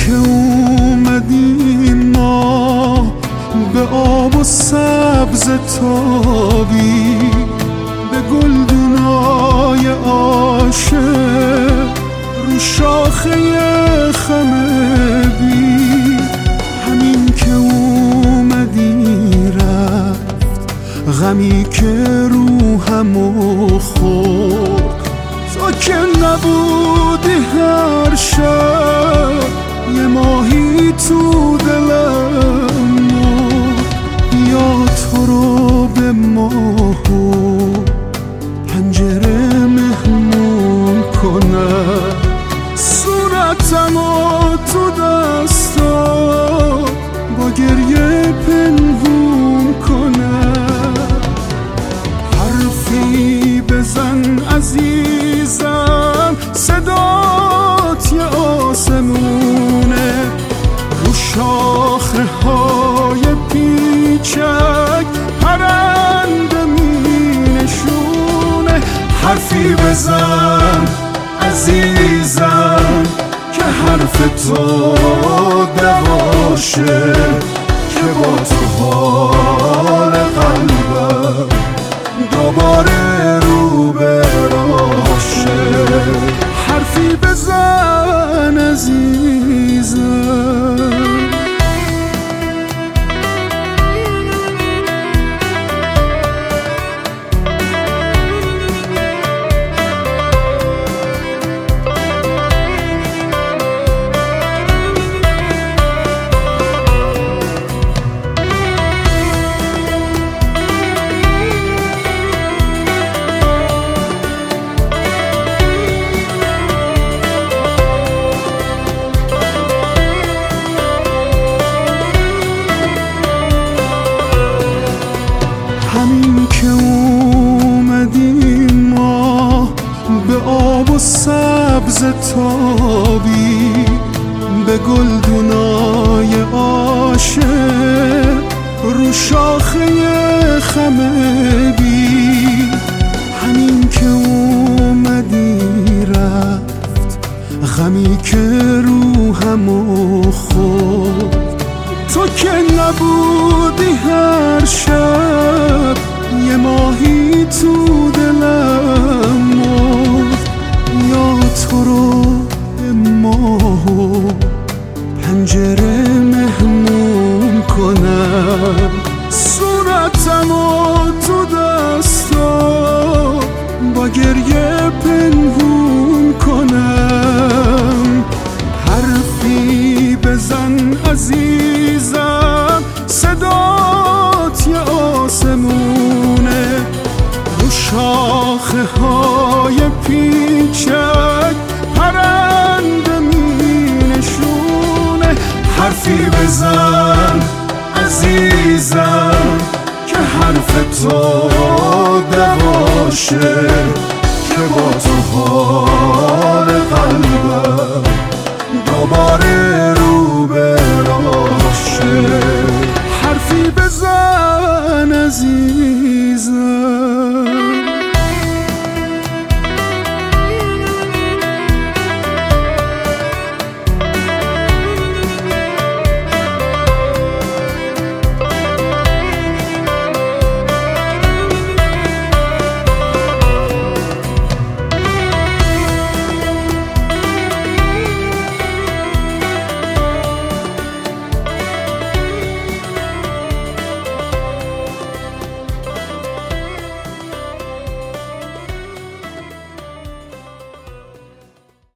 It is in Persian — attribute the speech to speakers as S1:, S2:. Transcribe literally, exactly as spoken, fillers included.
S1: که اومدیم ما به آب و سبز تابی، به گلدونای عاشق رو شاخه خمه بی. همین که اومدی رفت غمی که روحمو خورد، تو که نبودی هر شب یه ماهی تو دلم مرد. یا تو رو به ماه و پنجره مهمون کنم، صورتمو تو دستا با گریه پنهون کنم. حرفی بزن عزیزم، صدات یه آسمونه، رو شاخه های پیچک پرنده می نشونه. حرفی بزن عزیزم که حرف تو دواشه، که با تو حال قلبم دوباره رو به راشه. حرفی بزن عزیزم. همین که اومدیم ما به آب و سبز تابی، به گلدونای عاشق رو شاخه خمه بی. همین که اومدی رفت غمی که روحمو خورد، تو که نبودی هر شب یه ماهی تو دلم مرد. یا تو رو به ماه و پنجره مهمون کنم، صورتمو تو دستا با گریه پنهون کنم. حرفی بزن عزیزم، صدات یه آسمونه، رو شاخه های پیچک پرنده می نشونه. حرفی بزن عزیزم که حرف تو دواشه، که با تو